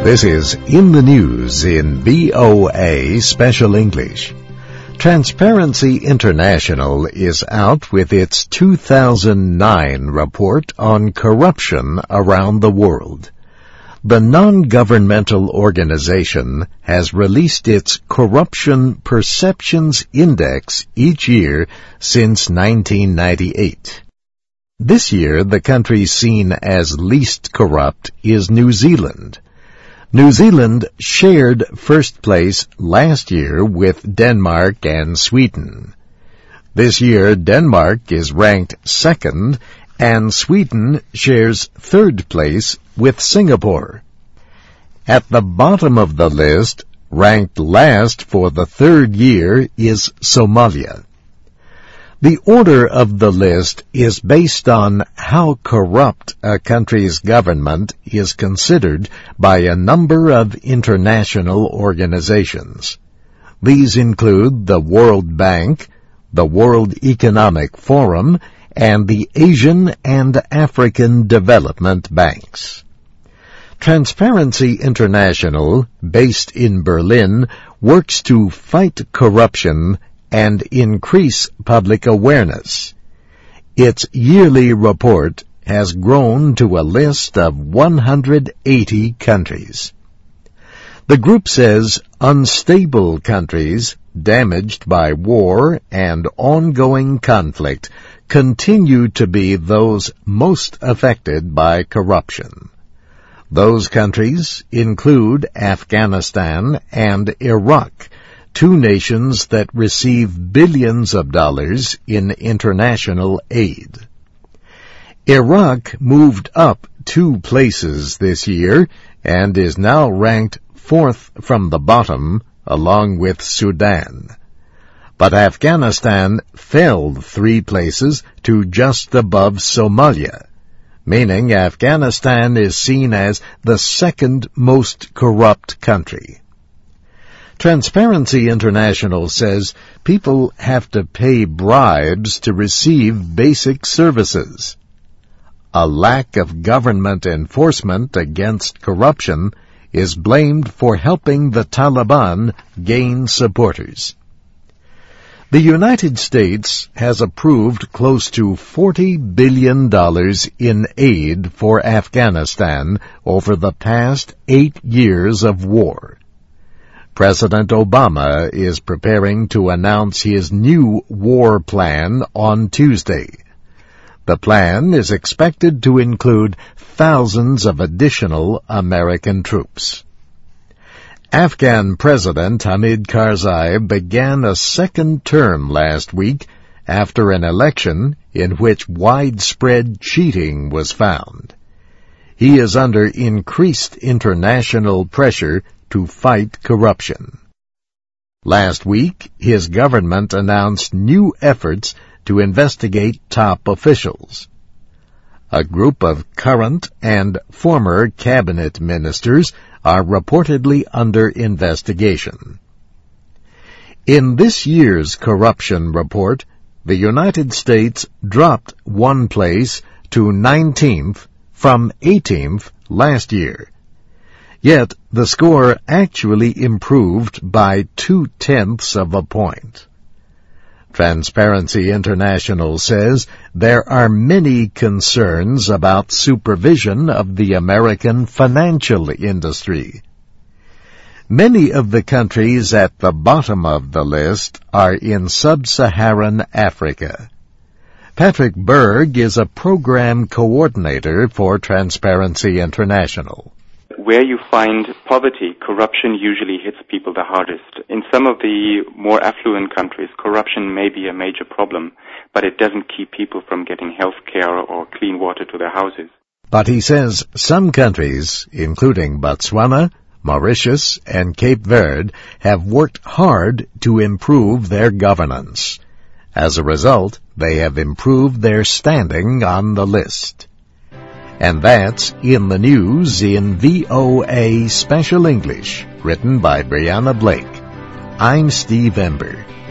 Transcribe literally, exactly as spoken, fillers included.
This is In the News in V O A Special English. Transparency International is out with its two thousand nine report on corruption around the world. The non-governmental organization has released its Corruption Perceptions Index each year since nineteen ninety-eight. This year, the country seen as least corrupt is New Zealand. New Zealand shared first place last year with Denmark and Sweden. This year, Denmark is ranked second, and Sweden shares third place with Singapore. At the bottom of the list, ranked last for the third year, is Somalia. The order of the list is based on how corrupt a country's government is considered by a number of international organizations. These include the World Bank, the World Economic Forum, and the Asian and African Development Banks. Transparency International, based in Berlin, works to fight corruption and increase public awareness. Its yearly report has grown to a list of one hundred eighty countries. The group says unstable countries damaged by war and ongoing conflict continue to be those most affected by corruption. Those countries include Afghanistan and Iraq, two nations that receive billions of dollars in international aid. Iraq moved up two places this year and is now ranked fourth from the bottom, along with Sudan. But Afghanistan fell three places to just above Somalia, meaning Afghanistan is seen as the second most corrupt country. Transparency International says people have to pay bribes to receive basic services. A lack of government enforcement against corruption is blamed for helping the Taliban gain supporters. The United States has approved close to forty billion dollars in aid for Afghanistan over the past eight years of war. President Obama is preparing to announce his new war plan on Tuesday. The plan is expected to include thousands of additional American troops. Afghan President Hamid Karzai began a second term last week after an election in which widespread cheating was found. He is under increased international pressure to fight corruption. Last week, his government announced new efforts to investigate top officials. A group of current and former cabinet ministers are reportedly under investigation. In this year's corruption report, the United States dropped one place to nineteenth from eighteenth last year. Yet the score actually improved by two-tenths of a point. Transparency International says there are many concerns about supervision of the American financial industry. Many of the countries at the bottom of the list are in sub-Saharan Africa. Patrick Berg is a program coordinator for Transparency International. Where you find poverty, corruption usually hits people the hardest. In some of the more affluent countries, corruption may be a major problem, but it doesn't keep people from getting health care or clean water to their houses. But he says some countries, including Botswana, Mauritius, and Cape Verde, have worked hard to improve their governance. As a result, they have improved their standing on the list. And that's In the News in V O A Special English, written by Brianna Blake. I'm Steve Ember.